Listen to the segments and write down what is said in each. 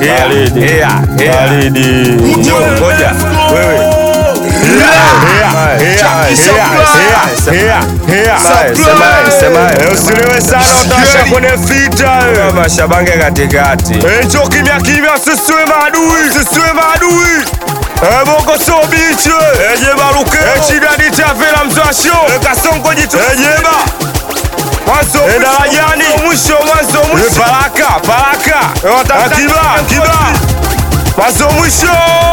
Ngoja wewe. Usilewe sana utasha kwenye vita. Mashabange katikati. Encho kimya kimya, sisiwe maadui. Bongo so biche. Ejeba luke. Echida ditavela mzwasho. Kasongo jitu. Ejeba mwanzo darajani. Mwisho. Baraka. Akiba. Mwanzo mwisho.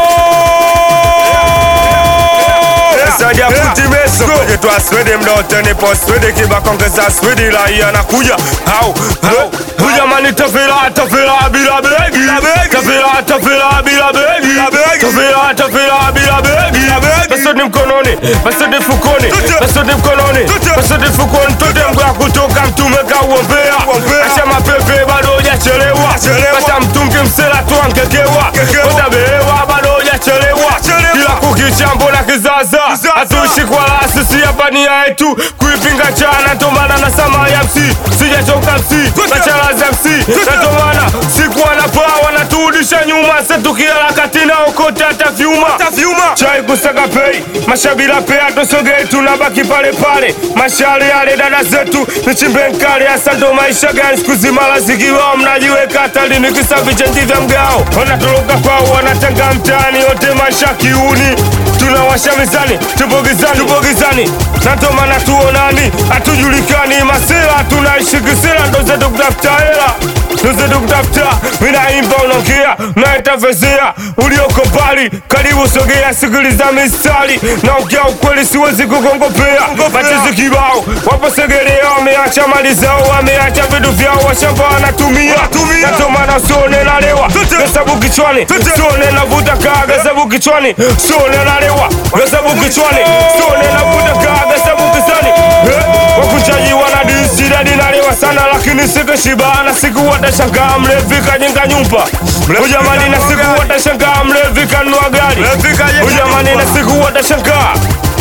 Sadia puti meso Koje tuwa swede mdote nipo swede Kiba kongeza swede la iya nakuja Hau Kuja mani tafila bila begi Tafila bila begi Tafila bila begi Peso ni mkononi, peso ni fukoni Peso ni mkononi, peso ni fukoni Tote mgwa kutoka mtume ka uombea Asha mapepe bado hujachelewa Kasha mtungi msela tuwa nkekewa Kota behewa bado hujachelewa Kila kukichambo na kizaza Atuishi kwa la sisi hapa ni ya etu Kuipinga chana tomana na sama ya msi Sijachoka msi, nachalaza msi Natomana, siku wanapaa wanatuudisha nyuma Setu kia lakatina okote hata vyuma Chai kusaka pei, mashabila pea tosogei tunabaki pale Mashale yale dada zetu, nichimbe nkali Asando maisha gani sikuzimala zikiwao Mnajiweka hatali nikisafi chenji vya mgao Wanatoloka kwao wanatanga mtaani yote maisha kiuni Tunawasha mizani, tupo gizani Natomana tuonani, hatujulikani Masela, tunaishi kisela Ndo zetu kutafuta hela Mina imba unongea, naetafezea Ulioko pali, karibu sogea Sikiliza mistari, naongea ukweli siwezi kukongopea Machizi kibao, wapo segelea Wameacha mali zao, wameacha vitu vyao Washamba wanatumia, natomana Usione nalewa, gasabu kichwani Usione navuta kaa, gasabu kichwani Usione nalewa, gasabu kichwani Usione navuta kaa, gasabu kichwani Wakuchaji wanadisi, dadi nalewa sana Lakini siku shibana, siku watashangaa Mlevi kajenga nyumba Ujamani na siku watashangaa Mlevi kanua gari Ujamani na siku watashangaa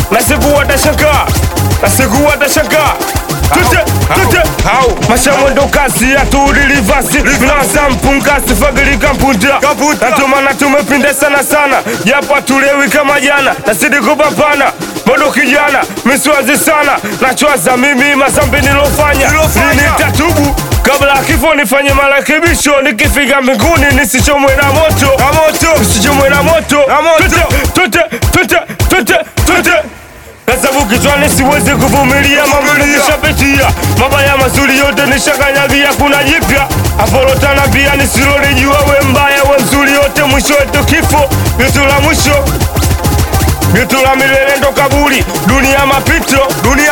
Tute Mashamwendo kasi ya tuulilivasi Vinawasa mpungasi fagilika mpunda Natumana tumepinde sana Japo tulewi kama jana Nasidi kupapana Bodo kijana Miswazi sana Nachwaza mimi mazambi nilofanya Nini tatubu Kabla kifo nifanye marekebisho Nikifika mbinguni nisichomwe na moto Tute Kasabu kichwani siwezi kuvumilia Mambo nishapitia Mabaya mazuri yote nishakanyagia kuna jipya Apolotana pia nisilolijua we mbaya we mzuri yote mwisho wetu kifo Gitu la mwisho Gitu la milele ndo kaburi Dunia mapito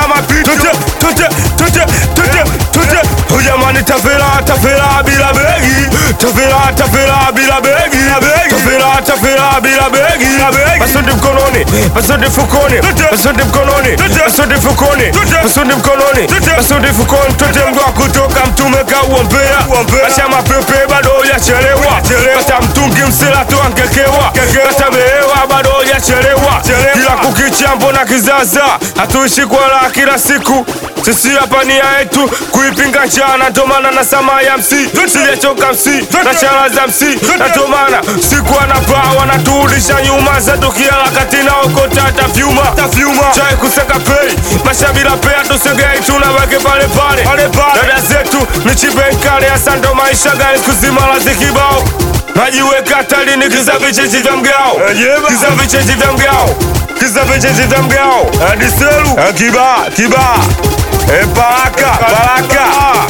Tute Ujamani tafela bila begi Tafela bila begi Tafela bila begi Pasudi mkononi, pasudi fukoni Pasudi mkononi, pasudi fukoni Pasudi mkononi, pasudi fukoni Tote mgwa kutoka mtume ka uombea Asha mapepe bado hujachelewa Kata mtungi msela tu ankekewa Kata behewa bado hujachelewa Kila kukichambo na kizaza Hatuishi kwa la kila siku Sisi hapa ni ya etu Kuipinga chana Natomana na sama ya msi Sijachoka msi Nachalaza msi Natomana siku wanapaa wanatuudisha nyuma Zetu kia lakatina okota hata vyuma Chai kusaka pei Mashabila pea tusegei tunabake pale Dada zetu nichibe nkale Asando maisha gani kuzimala zikibao Najiweka hatali ni kizavicheji vya mgao Kizavicheji vya mgao Adiselu Kiba Baraka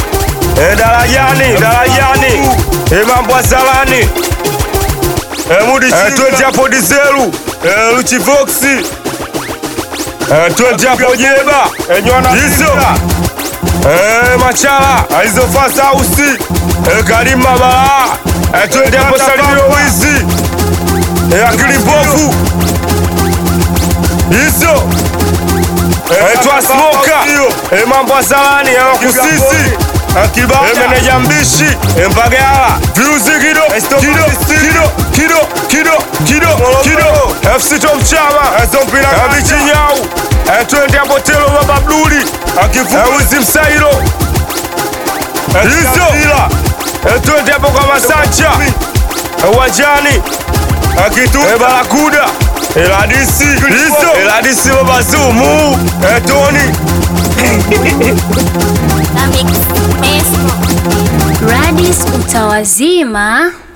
Darajani Mambo salani Mudi Twenti hapo Diselu Luchi Foxi Twenti hapo Jeba Hizo Machala Hizo Fasa Usi Karim Mabala Twenti hapo Salimiro Wizi Akili Bofu Hizo Twa Smoka Mambo salani Kusisi Akibada Meneja Mbishi Mpagala Viuzi Kido FC Tom Chama Zompira Kabichi Nyau Twende ya Botelo Baba Bluli Akifuzi Msairo Hizo Twende ya Boka Masancha uwanjani akitu Barakuda Eladisi Liso Eladisi Baba Zumu Tony Radis utawazima.